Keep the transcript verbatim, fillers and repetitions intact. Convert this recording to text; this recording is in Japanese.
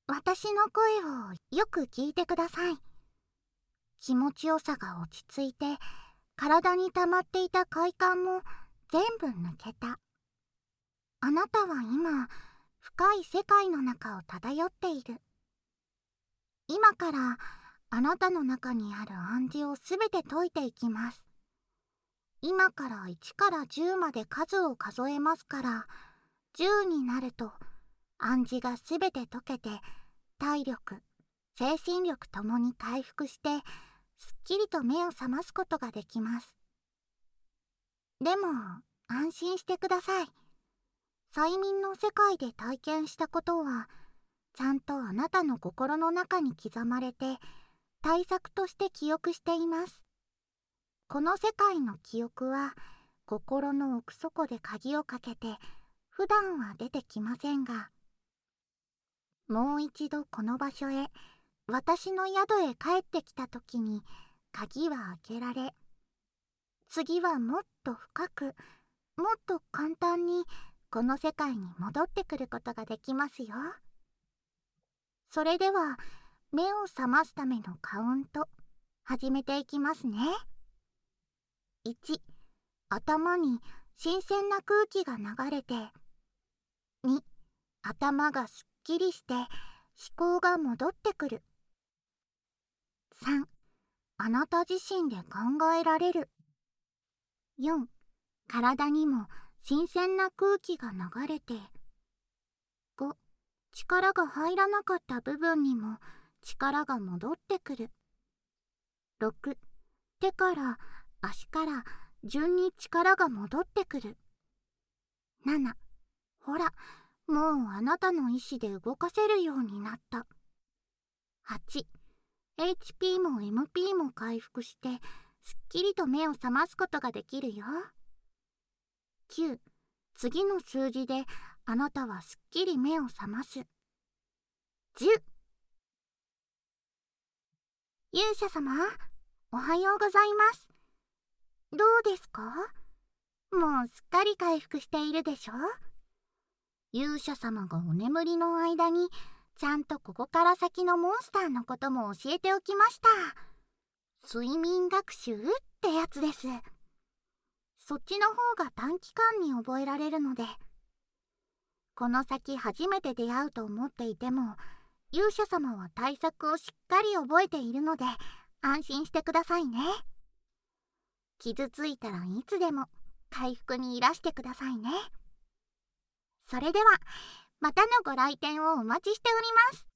私の声をよく聞いてください。気持ちよさが落ち着いて、体に溜まっていた快感も全部抜けた。あなたは今、深い世界の中を漂っている。今からあなたの中にある暗示をすべて解いていきます。今からいちからじゅうまで数を数えますから、じゅうになると暗示がすべて解けて、体力、精神力ともに回復して、すっきりと目を覚ますことができます。でも、安心してください。催眠の世界で体験したことは、ちゃんとあなたの心の中に刻まれて、対策として記憶しています。この世界の記憶は、心の奥底で鍵をかけて、普段は出てきませんが、もう一度この場所へ、私の宿へ帰ってきたときに、鍵は開けられ、次はもっと深く、もっと簡単に、この世界に戻ってくることができますよ。それでは、目を覚ますためのカウント、始めていきますね。いち、頭に新鮮な空気が流れて、に、頭がすっきりして思考が戻ってくる。さん、あなた自身で考えられる。よん、体にも新鮮な空気が流れて。ご、力が入らなかった部分にも力が戻ってくる。ろく、手から足から順に力が戻ってくる。なな、ほら、もうあなたの意志で動かせるようになった。はち、エイチピー も エムピー も回復して、すっきりと目を覚ますことができるよ。きゅう、次の数字であなたはすっきり目を覚ます。じゅう、勇者様、おはようございます。どうですか？もうすっかり回復しているでしょ？勇者様がお眠りの間に、ちゃんとここから先のモンスターのことも教えておきました。睡眠学習ってやつです。そっちの方が短期間に覚えられるので。この先初めて出会うと思っていても、勇者様は対策をしっかり覚えているので、安心してくださいね。傷ついたらいつでも回復にいらしてくださいね。それでは、またのご来店をお待ちしております。